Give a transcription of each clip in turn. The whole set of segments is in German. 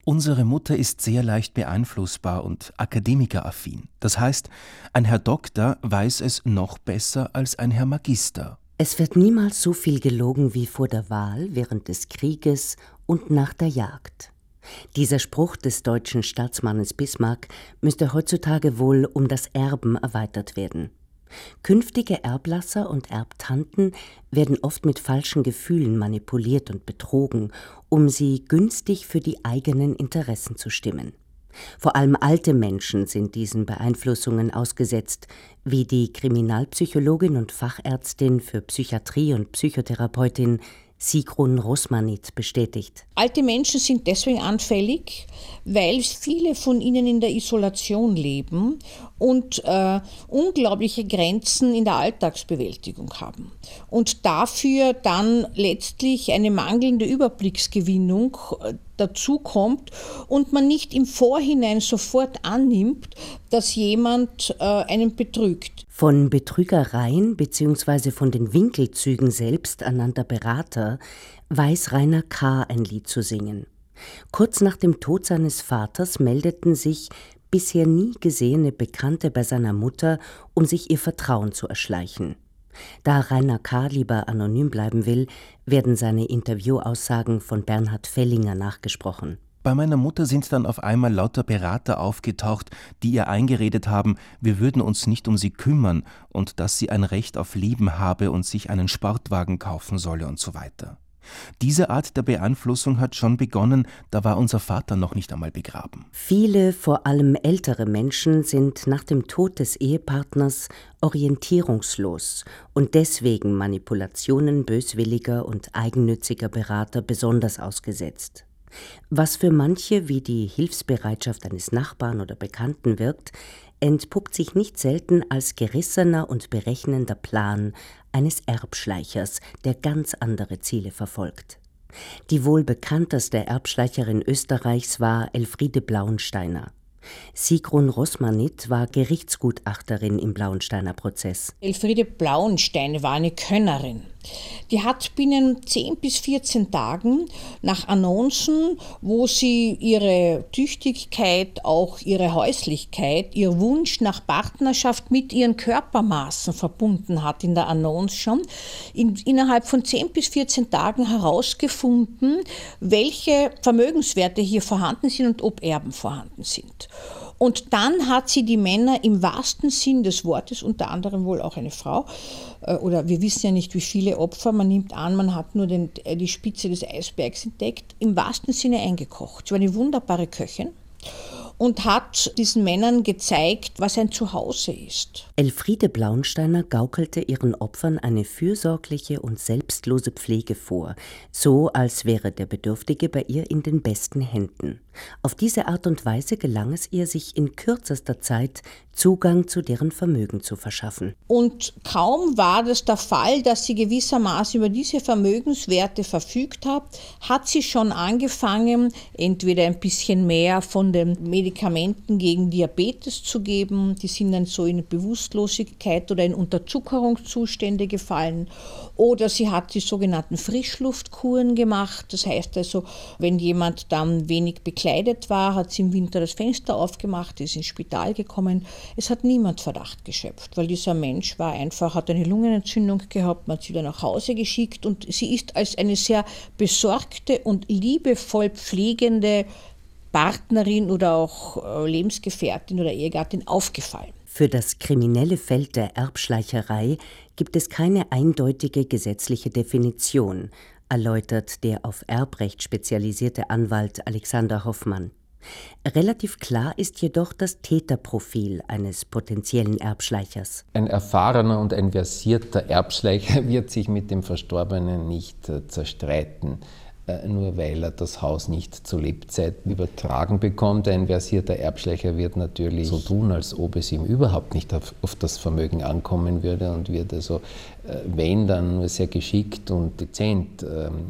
Unsere Mutter ist sehr leicht beeinflussbar und akademikeraffin. Das heißt, ein Herr Doktor weiß es noch besser als ein Herr Magister. Es wird niemals so viel gelogen wie vor der Wahl, während des Krieges und nach der Jagd. Dieser Spruch des deutschen Staatsmannes Bismarck müsste heutzutage wohl um das Erben erweitert werden. Künftige Erblasser und Erbtanten werden oft mit falschen Gefühlen manipuliert und betrogen, um sie günstig für die eigenen Interessen zu stimmen. Vor allem alte Menschen sind diesen Beeinflussungen ausgesetzt, wie die Kriminalpsychologin und Fachärztin für Psychiatrie und Psychotherapeutin Sigrun Rosmanit bestätigt. Alte Menschen sind deswegen anfällig, weil viele von ihnen in der Isolation leben und unglaubliche Grenzen in der Alltagsbewältigung haben. Und dafür dann letztlich eine mangelnde Überblicksgewinnung dazu kommt und man nicht im Vorhinein sofort annimmt, dass jemand einen betrügt. Von Betrügereien bzw. von den Winkelzügen selbst ernannter Berater weiß Rainer K. ein Lied zu singen. Kurz nach dem Tod seines Vaters meldeten sich bisher nie gesehene Bekannte bei seiner Mutter, um sich ihr Vertrauen zu erschleichen. Da Rainer K. lieber anonym bleiben will, werden seine Interviewaussagen von Bernhard Fellinger nachgesprochen. Bei meiner Mutter sind dann auf einmal lauter Berater aufgetaucht, die ihr eingeredet haben, wir würden uns nicht um sie kümmern und dass sie ein Recht auf Leben habe und sich einen Sportwagen kaufen solle und so weiter. Diese Art der Beeinflussung hat schon begonnen, da war unser Vater noch nicht einmal begraben. Viele, vor allem ältere Menschen, sind nach dem Tod des Ehepartners orientierungslos und deswegen Manipulationen böswilliger und eigennütziger Berater besonders ausgesetzt. Was für manche wie die Hilfsbereitschaft eines Nachbarn oder Bekannten wirkt, entpuppt sich nicht selten als gerissener und berechnender Plan eines Erbschleichers, der ganz andere Ziele verfolgt. Die wohl bekannteste Erbschleicherin Österreichs war Elfriede Blauensteiner. Sigrun Rosmanit war Gerichtsgutachterin im Blauensteiner Prozess. Elfriede Blauensteiner war eine Könnerin. Die hat binnen 10 bis 14 Tagen nach Annoncen, wo sie ihre Tüchtigkeit, auch ihre Häuslichkeit, ihr Wunsch nach Partnerschaft mit ihren Körpermaßen verbunden hat in der Annonce schon, innerhalb von 10 bis 14 Tagen herausgefunden, welche Vermögenswerte hier vorhanden sind und ob Erben vorhanden sind. Und dann hat sie die Männer im wahrsten Sinn des Wortes, unter anderem wohl auch eine Frau, oder wir wissen ja nicht, wie viele Opfer, man nimmt an, man hat nur die Spitze des Eisbergs entdeckt, im wahrsten Sinne eingekocht. Sie war eine wunderbare Köchin und hat diesen Männern gezeigt, was ein Zuhause ist. Elfriede Blauensteiner gaukelte ihren Opfern eine fürsorgliche und selbstlose Pflege vor, so als wäre der Bedürftige bei ihr in den besten Händen. Auf diese Art und Weise gelang es ihr, sich in kürzester Zeit Zugang zu deren Vermögen zu verschaffen. Und kaum war das der Fall, dass sie gewissermaßen über diese Vermögenswerte verfügt hat sie schon angefangen, entweder ein bisschen mehr von den Medikamenten gegen Diabetes zu geben, die sind dann so in Bewusstlosigkeit oder in Unterzuckerungszustände gefallen, oder sie hat die sogenannten Frischluftkuren gemacht, das heißt also, wenn jemand dann wenig bekleidet war, hat sie im Winter das Fenster aufgemacht, ist ins Spital gekommen. Es hat niemand Verdacht geschöpft, weil dieser Mensch hat eine Lungenentzündung gehabt, man hat sie wieder nach Hause geschickt und sie ist als eine sehr besorgte und liebevoll pflegende Partnerin oder auch Lebensgefährtin oder Ehegattin aufgefallen. Für das kriminelle Feld der Erbschleicherei gibt es keine eindeutige gesetzliche Definition, erläutert der auf Erbrecht spezialisierte Anwalt Alexander Hoffmann. Relativ klar ist jedoch das Täterprofil eines potenziellen Erbschleichers. Ein erfahrener und ein versierter Erbschleicher wird sich mit dem Verstorbenen nicht zerstreiten, nur weil er das Haus nicht zu Lebzeiten übertragen bekommt. Ein versierter Erbschleicher wird natürlich so tun, als ob es ihm überhaupt nicht auf das Vermögen ankommen würde und wird also, wenn dann nur sehr geschickt und dezent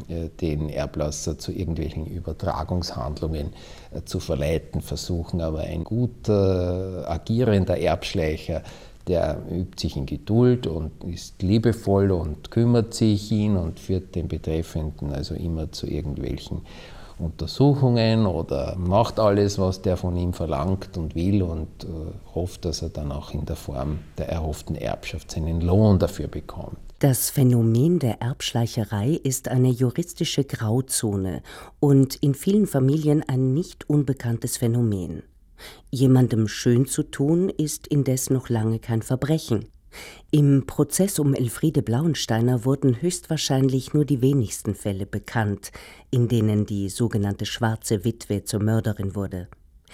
den Erblasser zu irgendwelchen Übertragungshandlungen zu verleiten versuchen. Aber ein guter, agierender Erbschleicher, der übt sich in Geduld und ist liebevoll und kümmert sich ihn und führt den Betreffenden also immer zu irgendwelchen Untersuchungen oder macht alles, was der von ihm verlangt und will und hofft, dass er dann auch in der Form der erhofften Erbschaft seinen Lohn dafür bekommt. Das Phänomen der Erbschleicherei ist eine juristische Grauzone und in vielen Familien ein nicht unbekanntes Phänomen. Jemandem schön zu tun, ist indes noch lange kein Verbrechen. Im Prozess um Elfriede Blauensteiner wurden höchstwahrscheinlich nur die wenigsten Fälle bekannt, in denen die sogenannte schwarze Witwe zur Mörderin wurde.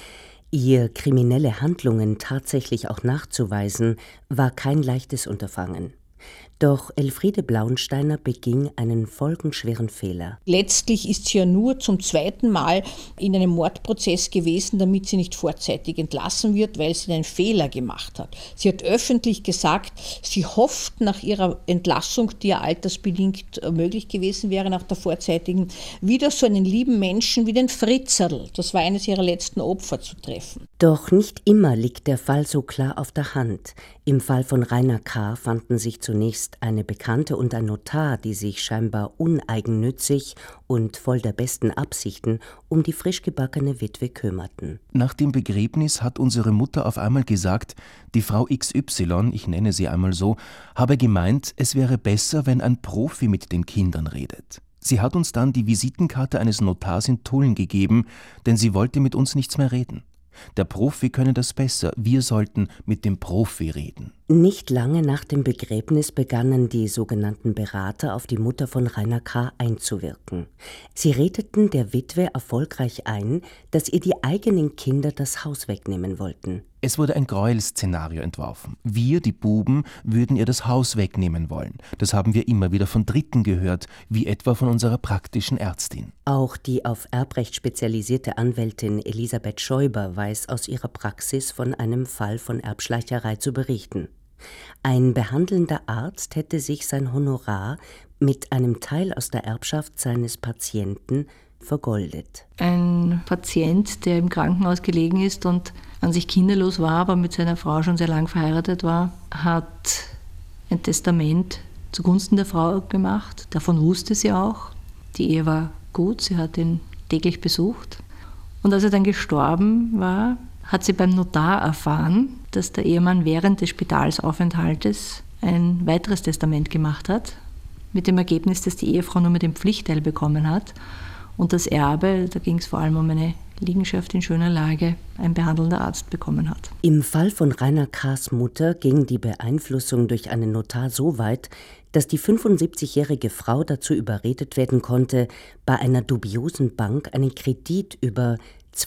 Ihr kriminelle Handlungen tatsächlich auch nachzuweisen, war kein leichtes Unterfangen. Doch Elfriede Blauensteiner beging einen folgenschweren Fehler. Letztlich ist sie ja nur zum zweiten Mal in einem Mordprozess gewesen, damit sie nicht vorzeitig entlassen wird, weil sie einen Fehler gemacht hat. Sie hat öffentlich gesagt, sie hofft nach ihrer Entlassung, die ja altersbedingt möglich gewesen wäre, nach der vorzeitigen, wieder so einen lieben Menschen wie den Fritzerl, das war eines ihrer letzten Opfer, zu treffen. Doch nicht immer liegt der Fall so klar auf der Hand. Im Fall von Rainer K. fanden sich zunächst eine Bekannte und ein Notar, die sich scheinbar uneigennützig und voll der besten Absichten um die frisch gebackene Witwe kümmerten. Nach dem Begräbnis hat unsere Mutter auf einmal gesagt, die Frau XY, ich nenne sie einmal so, habe gemeint, es wäre besser, wenn ein Profi mit den Kindern redet. Sie hat uns dann die Visitenkarte eines Notars in Tulln gegeben, denn sie wollte mit uns nichts mehr reden. Der Profi könne das besser, wir sollten mit dem Profi reden. Nicht lange nach dem Begräbnis begannen die sogenannten Berater auf die Mutter von Rainer K. einzuwirken. Sie redeten der Witwe erfolgreich ein, dass ihr die eigenen Kinder das Haus wegnehmen wollten. Es wurde ein Gräuelszenario entworfen. Wir, die Buben, würden ihr das Haus wegnehmen wollen. Das haben wir immer wieder von Dritten gehört, wie etwa von unserer praktischen Ärztin. Auch die auf Erbrecht spezialisierte Anwältin Elisabeth Schäuber weiß aus ihrer Praxis von einem Fall von Erbschleicherei zu berichten. Ein behandelnder Arzt hätte sich sein Honorar mit einem Teil aus der Erbschaft seines Patienten vergoldet. Ein Patient, der im Krankenhaus gelegen ist und an sich kinderlos war, aber mit seiner Frau schon sehr lang verheiratet war, hat ein Testament zugunsten der Frau gemacht. Davon wusste sie auch. Die Ehe war gut, sie hat ihn täglich besucht. Und als er dann gestorben war, hat sie beim Notar erfahren, dass der Ehemann während des Spitalsaufenthaltes ein weiteres Testament gemacht hat, mit dem Ergebnis, dass die Ehefrau nur mit dem Pflichtteil bekommen hat und das Erbe, da ging es vor allem um eine Liegenschaft in schöner Lage, ein behandelnder Arzt bekommen hat. Im Fall von Rainer K.'s Mutter ging die Beeinflussung durch einen Notar so weit, dass die 75-jährige Frau dazu überredet werden konnte, bei einer dubiosen Bank einen Kredit über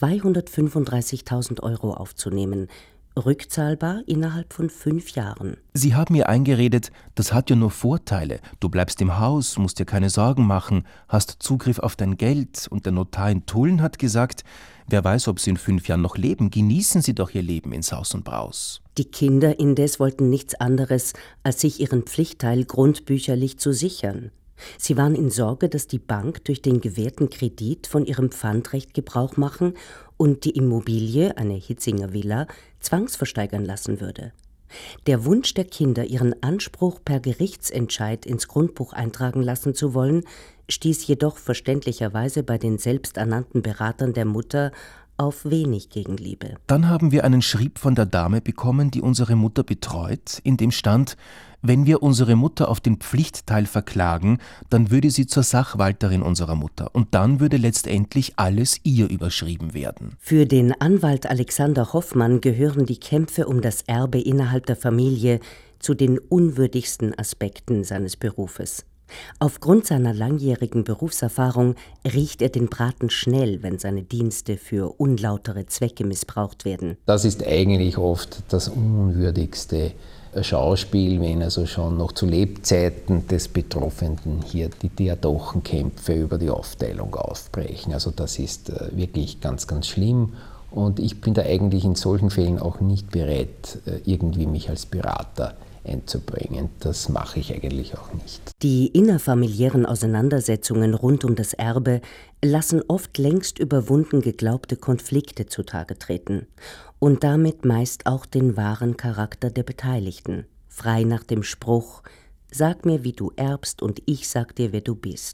235.000 € aufzunehmen, rückzahlbar innerhalb von 5 Jahren. Sie haben ihr eingeredet, das hat ja nur Vorteile. Du bleibst im Haus, musst dir keine Sorgen machen, hast Zugriff auf dein Geld. Und der Notar in Tulln hat gesagt, wer weiß, ob sie in 5 Jahren noch leben, genießen sie doch ihr Leben in Saus und Braus. Die Kinder indes wollten nichts anderes, als sich ihren Pflichtteil grundbücherlich zu sichern. Sie waren in Sorge, dass die Bank durch den gewährten Kredit von ihrem Pfandrecht Gebrauch machen und die Immobilie, eine Hitzinger Villa, zwangsversteigern lassen würde. Der Wunsch der Kinder, ihren Anspruch per Gerichtsentscheid ins Grundbuch eintragen lassen zu wollen, stieß jedoch verständlicherweise bei den selbsternannten Beratern der Mutter auf wenig Gegenliebe. Dann haben wir einen Schrieb von der Dame bekommen, die unsere Mutter betreut, in dem stand, wenn wir unsere Mutter auf den Pflichtteil verklagen, dann würde sie zur Sachwalterin unserer Mutter und dann würde letztendlich alles ihr überschrieben werden. Für den Anwalt Alexander Hoffmann gehören die Kämpfe um das Erbe innerhalb der Familie zu den unwürdigsten Aspekten seines Berufes. Aufgrund seiner langjährigen Berufserfahrung riecht er den Braten schnell, wenn seine Dienste für unlautere Zwecke missbraucht werden. Das ist eigentlich oft das unwürdigste Schauspiel, wenn also schon noch zu Lebzeiten des Betroffenen hier die Diadochenkämpfe über die Aufteilung aufbrechen. Also das ist wirklich ganz, ganz schlimm. Und ich bin da eigentlich in solchen Fällen auch nicht bereit, irgendwie mich als Berater einzubringen. Das mache ich eigentlich auch nicht. Die innerfamiliären Auseinandersetzungen rund um das Erbe lassen oft längst überwunden geglaubte Konflikte zutage treten und damit meist auch den wahren Charakter der Beteiligten, frei nach dem Spruch: Sag mir, wie du erbst, und ich sag dir, wer du bist.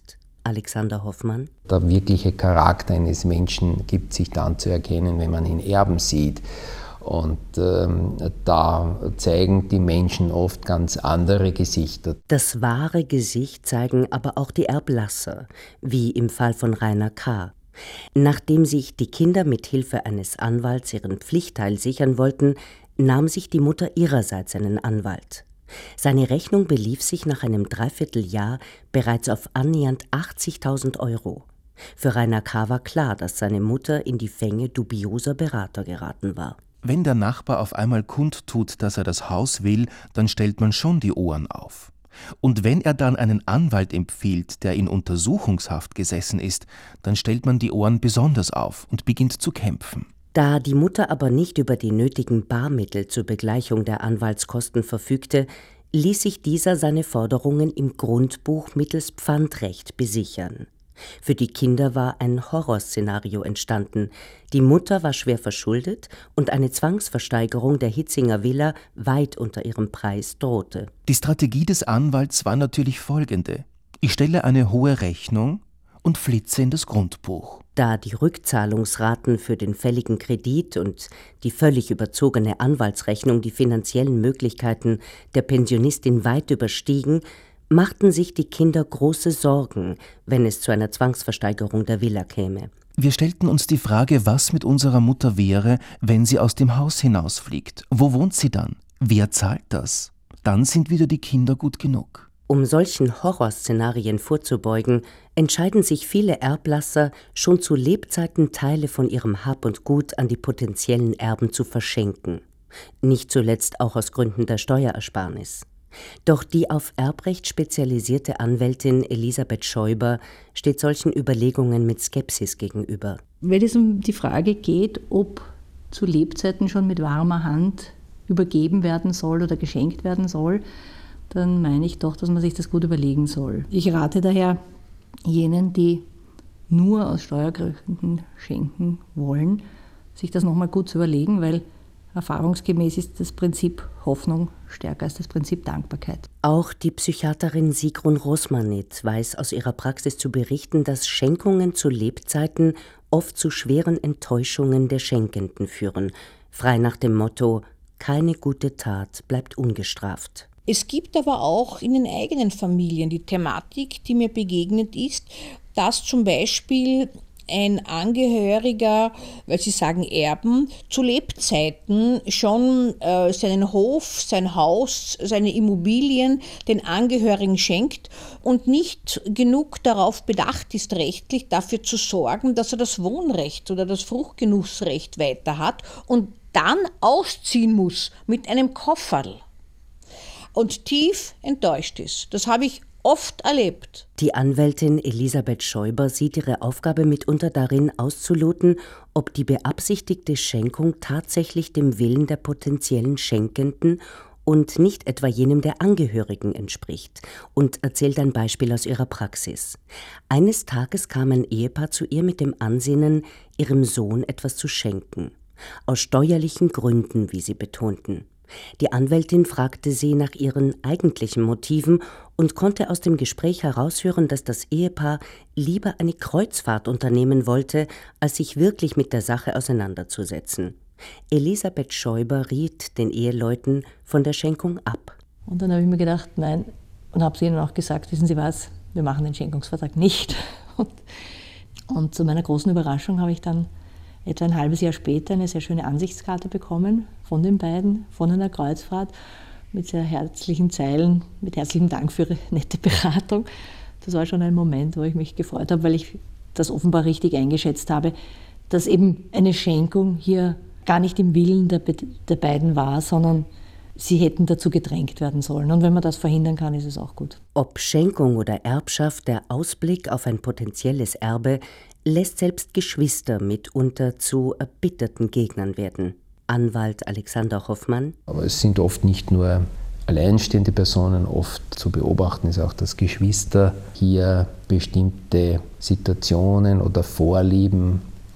Alexander Hoffmann. Der wirkliche Charakter eines Menschen gibt sich dann zu erkennen, wenn man ihn erben sieht. Und da zeigen die Menschen oft ganz andere Gesichter. Das wahre Gesicht zeigen aber auch die Erblasser, wie im Fall von Rainer K. Nachdem sich die Kinder mit Hilfe eines Anwalts ihren Pflichtteil sichern wollten, nahm sich die Mutter ihrerseits einen Anwalt. Seine Rechnung belief sich nach einem Dreivierteljahr bereits auf annähernd 80.000 €. Für Rainer K. war klar, dass seine Mutter in die Fänge dubioser Berater geraten war. Wenn der Nachbar auf einmal kundtut, dass er das Haus will, dann stellt man schon die Ohren auf. Und wenn er dann einen Anwalt empfiehlt, der in Untersuchungshaft gesessen ist, dann stellt man die Ohren besonders auf und beginnt zu kämpfen. Da die Mutter aber nicht über die nötigen Barmittel zur Begleichung der Anwaltskosten verfügte, ließ sich dieser seine Forderungen im Grundbuch mittels Pfandrecht besichern. Für die Kinder war ein Horrorszenario entstanden. Die Mutter war schwer verschuldet und eine Zwangsversteigerung der Hitzinger Villa weit unter ihrem Preis drohte. Die Strategie des Anwalts war natürlich folgende: Ich stelle eine hohe Rechnung und flitze in das Grundbuch. Da die Rückzahlungsraten für den fälligen Kredit und die völlig überzogene Anwaltsrechnung die finanziellen Möglichkeiten der Pensionistin weit überstiegen, machten sich die Kinder große Sorgen, wenn es zu einer Zwangsversteigerung der Villa käme. Wir stellten uns die Frage, was mit unserer Mutter wäre, wenn sie aus dem Haus hinausfliegt. Wo wohnt sie dann? Wer zahlt das? Dann sind wieder die Kinder gut genug. Um solchen Horrorszenarien vorzubeugen, entscheiden sich viele Erblasser, schon zu Lebzeiten Teile von ihrem Hab und Gut an die potenziellen Erben zu verschenken. Nicht zuletzt auch aus Gründen der Steuerersparnis. Doch die auf Erbrecht spezialisierte Anwältin Elisabeth Schäuber steht solchen Überlegungen mit Skepsis gegenüber. Wenn es um die Frage geht, ob zu Lebzeiten schon mit warmer Hand übergeben werden soll oder geschenkt werden soll, dann meine ich doch, dass man sich das gut überlegen soll. Ich rate daher jenen, die nur aus Steuergründen schenken wollen, sich das nochmal gut zu überlegen, weil erfahrungsgemäß ist das Prinzip Hoffnung stärker als das Prinzip Dankbarkeit. Auch die Psychiaterin Sigrun Rosmanit weiß aus ihrer Praxis zu berichten, dass Schenkungen zu Lebzeiten oft zu schweren Enttäuschungen der Schenkenden führen, frei nach dem Motto: Keine gute Tat bleibt ungestraft. Es gibt aber auch in den eigenen Familien die Thematik, die mir begegnet ist, dass zum Beispiel ein Angehöriger, weil Sie sagen Erben, zu Lebzeiten schon seinen Hof, sein Haus, seine Immobilien den Angehörigen schenkt und nicht genug darauf bedacht ist, rechtlich dafür zu sorgen, dass er das Wohnrecht oder das Fruchtgenussrecht weiter hat und dann ausziehen muss mit einem Kofferl und tief enttäuscht ist. Das habe ich oft erlebt. Die Anwältin Elisabeth Schäuber sieht ihre Aufgabe mitunter darin, auszuloten, ob die beabsichtigte Schenkung tatsächlich dem Willen der potenziellen Schenkenden und nicht etwa jenem der Angehörigen entspricht, und erzählt ein Beispiel aus ihrer Praxis. Eines Tages kam ein Ehepaar zu ihr mit dem Ansinnen, ihrem Sohn etwas zu schenken. Aus steuerlichen Gründen, wie sie betonten. Die Anwältin fragte sie nach ihren eigentlichen Motiven und konnte aus dem Gespräch heraushören, dass das Ehepaar lieber eine Kreuzfahrt unternehmen wollte, als sich wirklich mit der Sache auseinanderzusetzen. Elisabeth Schäuber riet den Eheleuten von der Schenkung ab. Und dann habe ich mir gedacht, nein, und habe sie ihnen auch gesagt, wissen Sie was, wir machen den Schenkungsvertrag nicht. Und zu meiner großen Überraschung habe ich dann etwa ein halbes Jahr später eine sehr schöne Ansichtskarte bekommen von den beiden, von einer Kreuzfahrt, mit sehr herzlichen Zeilen, mit herzlichem Dank für Ihre nette Beratung. Das war schon ein Moment, wo ich mich gefreut habe, weil ich das offenbar richtig eingeschätzt habe, dass eben eine Schenkung hier gar nicht im Willen der beiden war, sondern sie hätten dazu gedrängt werden sollen. Und wenn man das verhindern kann, ist es auch gut. Ob Schenkung oder Erbschaft, der Ausblick auf ein potenzielles Erbe lässt selbst Geschwister mitunter zu erbitterten Gegnern werden. Anwalt Alexander Hoffmann. Aber es sind oft nicht nur alleinstehende Personen, oft zu beobachten ist auch, dass Geschwister hier bestimmte Situationen oder Vorlieben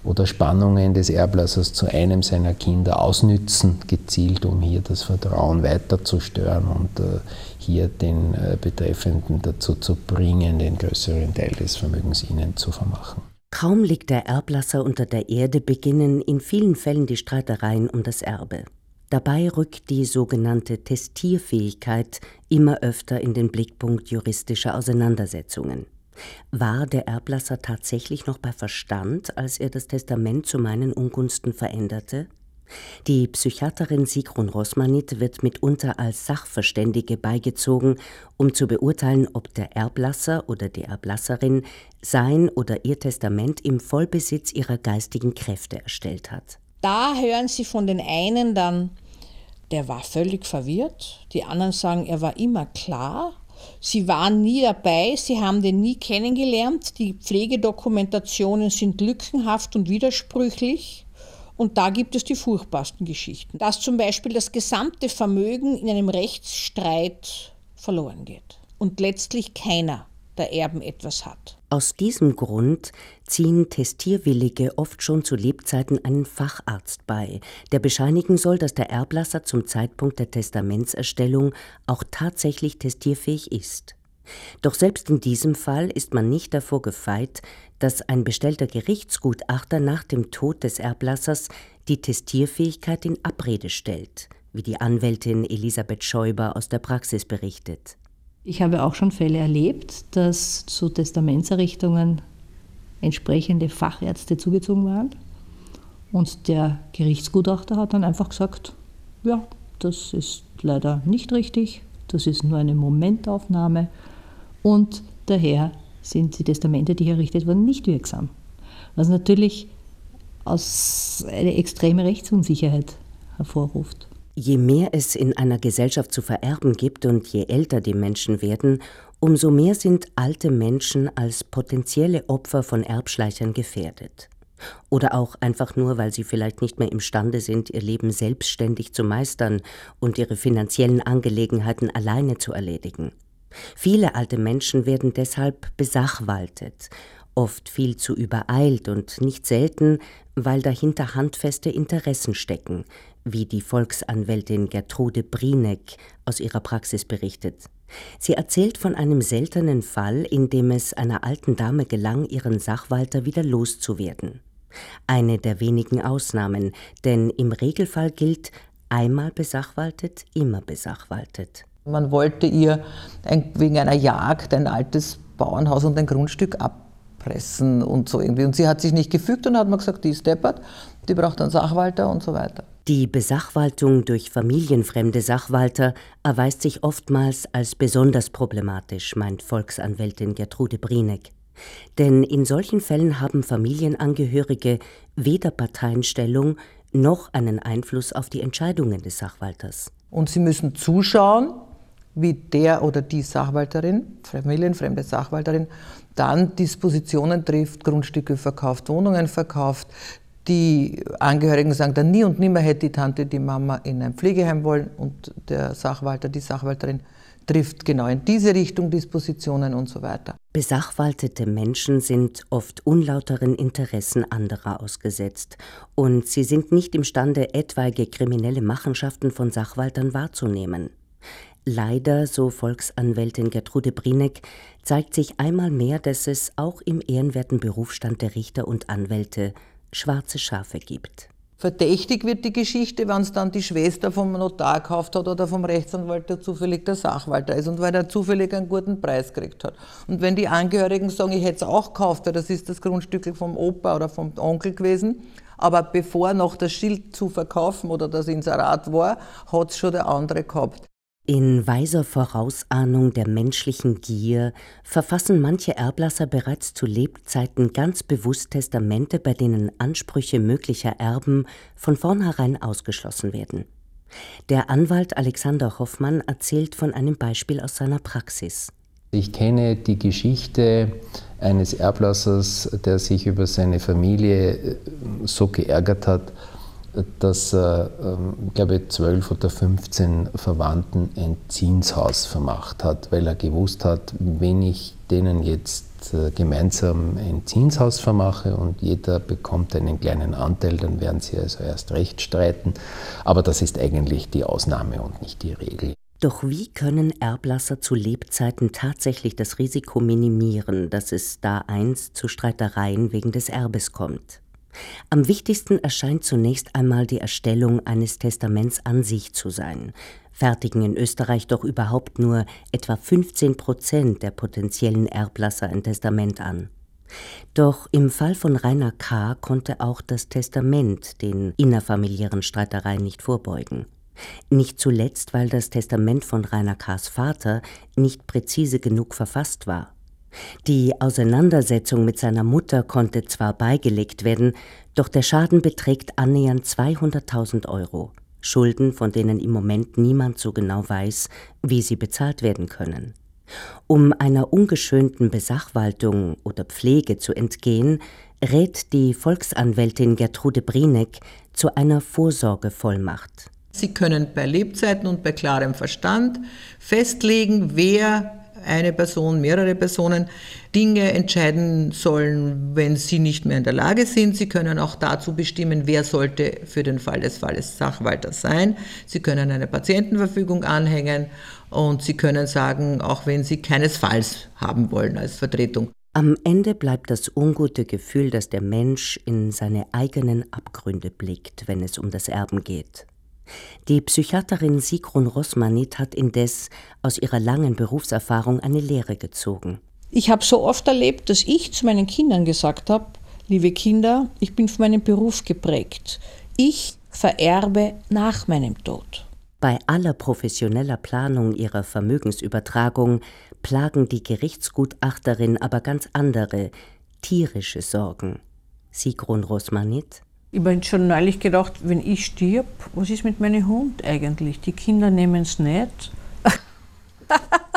oder Spannungen des Erblassers zu einem seiner Kinder ausnützen, gezielt, um hier das Vertrauen weiter zu stören und hier den Betreffenden dazu zu bringen, den größeren Teil des Vermögens ihnen zu vermachen. Kaum liegt der Erblasser unter der Erde, beginnen in vielen Fällen die Streitereien um das Erbe. Dabei rückt die sogenannte Testierfähigkeit immer öfter in den Blickpunkt juristischer Auseinandersetzungen. War der Erblasser tatsächlich noch bei Verstand, als er das Testament zu meinen Ungunsten veränderte? Die Psychiaterin Sigrun Rosmanit wird mitunter als Sachverständige beigezogen, um zu beurteilen, ob der Erblasser oder die Erblasserin sein oder ihr Testament im Vollbesitz ihrer geistigen Kräfte erstellt hat. Da hören Sie von den einen dann, der war völlig verwirrt, die anderen sagen, er war immer klar. Sie waren nie dabei, sie haben den nie kennengelernt, die Pflegedokumentationen sind lückenhaft und widersprüchlich und da gibt es die furchtbarsten Geschichten. Dass zum Beispiel das gesamte Vermögen in einem Rechtsstreit verloren geht und letztlich keiner der Erben etwas hat. Aus diesem Grund ziehen Testierwillige oft schon zu Lebzeiten einen Facharzt bei, der bescheinigen soll, dass der Erblasser zum Zeitpunkt der Testamentserstellung auch tatsächlich testierfähig ist. Doch selbst in diesem Fall ist man nicht davor gefeit, dass ein bestellter Gerichtsgutachter nach dem Tod des Erblassers die Testierfähigkeit in Abrede stellt, wie die Anwältin Elisabeth Scheuber aus der Praxis berichtet. Ich habe auch schon Fälle erlebt, dass zu Testamentserrichtungen entsprechende Fachärzte zugezogen waren. Und der Gerichtsgutachter hat dann einfach gesagt, ja, das ist leider nicht richtig, das ist nur eine Momentaufnahme und daher sind die Testamente, die hier errichtet wurden, nicht wirksam. Was natürlich eine extreme Rechtsunsicherheit hervorruft. Je mehr es in einer Gesellschaft zu vererben gibt und je älter die Menschen werden, umso mehr sind alte Menschen als potenzielle Opfer von Erbschleichern gefährdet. Oder auch einfach nur, weil sie vielleicht nicht mehr imstande sind, ihr Leben selbstständig zu meistern und ihre finanziellen Angelegenheiten alleine zu erledigen. Viele alte Menschen werden deshalb besachwaltet, oft viel zu übereilt und nicht selten, weil dahinter handfeste Interessen stecken, wie die Volksanwältin Gertrude Brieneck aus ihrer Praxis berichtet. Sie erzählt von einem seltenen Fall, in dem es einer alten Dame gelang, ihren Sachwalter wieder loszuwerden. Eine der wenigen Ausnahmen, denn im Regelfall gilt, einmal besachwaltet, immer besachwaltet. Man wollte ihr wegen einer Jagd ein altes Bauernhaus und ein Grundstück abpressen und so irgendwie. Und sie hat sich nicht gefügt und hat man gesagt, die ist deppert, die braucht einen Sachwalter und so weiter. Die Besachwaltung durch familienfremde Sachwalter erweist sich oftmals als besonders problematisch, meint Volksanwältin Gertrude Brieneck. Denn in solchen Fällen haben Familienangehörige weder Parteienstellung noch einen Einfluss auf die Entscheidungen des Sachwalters. Und sie müssen zuschauen, wie der oder die Sachwalterin, familienfremde Sachwalterin, dann Dispositionen trifft, Grundstücke verkauft, Wohnungen verkauft. Die Angehörigen sagen dann nie und nimmer hätte die Tante, die Mama in ein Pflegeheim wollen und der Sachwalter, die Sachwalterin trifft genau in diese Richtung Dispositionen und so weiter. Besachwaltete Menschen sind oft unlauteren Interessen anderer ausgesetzt und sie sind nicht imstande, etwaige kriminelle Machenschaften von Sachwaltern wahrzunehmen. Leider, so Volksanwältin Gertrude Brieneck, zeigt sich einmal mehr, dass es auch im ehrenwerten Berufsstand der Richter und Anwälte schwarze Schafe gibt. Verdächtig wird die Geschichte, wenn es dann die Schwester vom Notar gekauft hat oder vom Rechtsanwalt, der zufällig der Sachwalter ist und weil er zufällig einen guten Preis gekriegt hat. Und wenn die Angehörigen sagen, ich hätte es auch gekauft, weil das ist das Grundstück vom Opa oder vom Onkel gewesen, aber bevor noch das Schild zu verkaufen oder das Inserat war, hat es schon der andere gehabt. In weiser Vorausahnung der menschlichen Gier verfassen manche Erblasser bereits zu Lebzeiten ganz bewusst Testamente, bei denen Ansprüche möglicher Erben von vornherein ausgeschlossen werden. Der Anwalt Alexander Hoffmann erzählt von einem Beispiel aus seiner Praxis. Ich kenne die Geschichte eines Erblassers, der sich über seine Familie so geärgert hat, dass er, glaube ich, 12 oder 15 Verwandten ein Zinshaus vermacht hat, weil er gewusst hat, wenn ich denen jetzt gemeinsam ein Zinshaus vermache und jeder bekommt einen kleinen Anteil, dann werden sie also erst recht streiten. Aber das ist eigentlich die Ausnahme und nicht die Regel. Doch wie können Erblasser zu Lebzeiten tatsächlich das Risiko minimieren, dass es da einst zu Streitereien wegen des Erbes kommt? Am wichtigsten erscheint zunächst einmal die Erstellung eines Testaments an sich zu sein. Fertigen in Österreich doch überhaupt nur etwa 15% der potenziellen Erblasser ein Testament an. Doch im Fall von Rainer K. konnte auch das Testament den innerfamiliären Streitereien nicht vorbeugen. Nicht zuletzt, weil das Testament von Rainer K.'s Vater nicht präzise genug verfasst war. Die Auseinandersetzung mit seiner Mutter konnte zwar beigelegt werden, doch der Schaden beträgt annähernd 200.000 Euro. Schulden, von denen im Moment niemand so genau weiß, wie sie bezahlt werden können. Um einer ungeschönten Besachwaltung oder Pflege zu entgehen, rät die Volksanwältin Gertrude Brieneck zu einer Vorsorgevollmacht. Sie können bei Lebzeiten und bei klarem Verstand festlegen, wer eine Person, mehrere Personen Dinge entscheiden sollen, wenn sie nicht mehr in der Lage sind. Sie können auch dazu bestimmen, wer sollte für den Fall des Falles Sachwalter sein. Sie können eine Patientenverfügung anhängen und Sie können sagen, auch wenn Sie keinesfalls haben wollen als Vertretung. Am Ende bleibt das ungute Gefühl, dass der Mensch in seine eigenen Abgründe blickt, wenn es um das Erben geht. Die Psychiaterin Sigrun Rosmanit hat indes aus ihrer langen Berufserfahrung eine Lehre gezogen. Ich habe so oft erlebt, dass ich zu meinen Kindern gesagt habe, liebe Kinder, ich bin von meinem Beruf geprägt. Ich vererbe nach meinem Tod. Bei aller professioneller Planung ihrer Vermögensübertragung plagen die Gerichtsgutachterin aber ganz andere, tierische Sorgen. Sigrun Rosmanit: Ich habe schon neulich gedacht, wenn ich stirb, was ist mit meinem Hund eigentlich? Die Kinder nehmen es nicht.